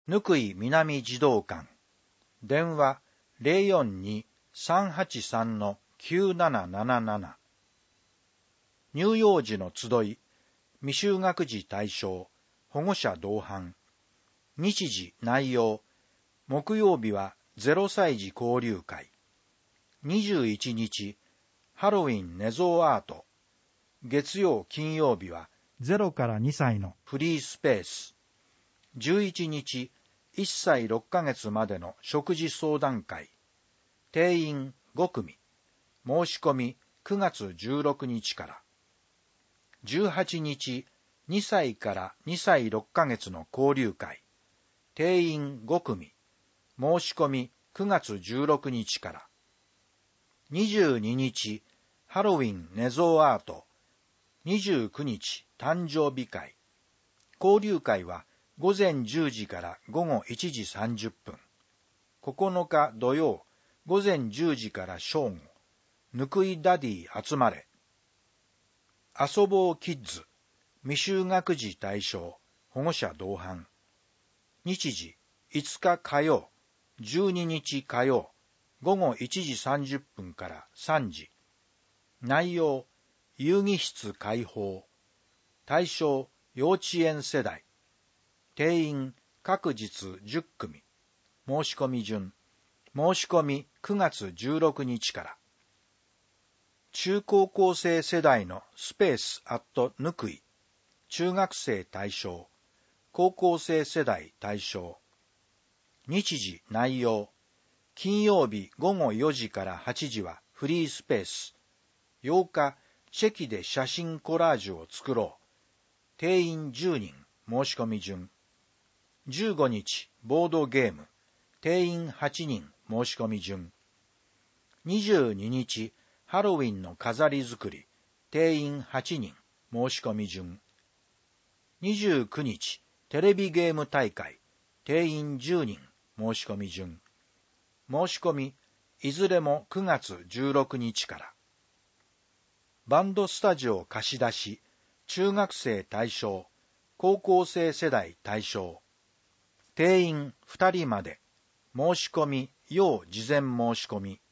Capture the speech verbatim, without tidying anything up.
貫井南児童館。電話 ゼロよんに さんはちさん きゅうなななななな。乳幼児の集い、未就学児対象、保護者同伴。日時内容、木曜日はゼロさい児交流会。にじゅういちにち、ハロウィン寝相アート。月曜金曜日はゼロからにさいのフリースペース。じゅういちにち、いっさいろっかげつまでの食事相談会。定員ごくみ。申し込みくがつじゅうろくにちから。じゅうはちにち、にさいからにさいろっかげつの交流会。定員ごくみ。申し込みくがつじゅうろくにちから。にじゅうににち、ハロウィン寝相アート。にじゅうくにち、誕生日会。交流会はごぜんじゅうじからごごいちじさんじゅっぷん。ここのか土曜、ごぜんじゅうじから正午。ぬくいダディ集まれ。遊ぼうキッズ。未就学児対象、保護者同伴。日時、いつか火曜、じゅうににち火曜、ごごいちじさんじゅっぷんからさんじ。内容、遊戯室開放。対象、幼稚園世代。定員、各日じゅっくみ。申し込み順。申し込みくがつじゅうろくにちから。中高校生世代のスペースアットぬくい。中学生対象。高校生世代対象。日時内容。金曜日ごごよじからはちじはフリースペース。ようか、チェキで写真コラージュを作ろう。定員じゅうにん。申し込み順。じゅうごにち、ボードゲーム。定員はちにん。申し込み順。にじゅうににち、ハロウィンの飾り作り。定員はちにん。申し込み順。にじゅうくにち、テレビゲーム大会。定員じゅうにん。申し込み順。申し込み、いずれもくがつじゅうろくにちから。バンドスタジオ貸し出し。中学生対象。高校生世代対象。定員ふたりまで。申し込み、要事前申し込み。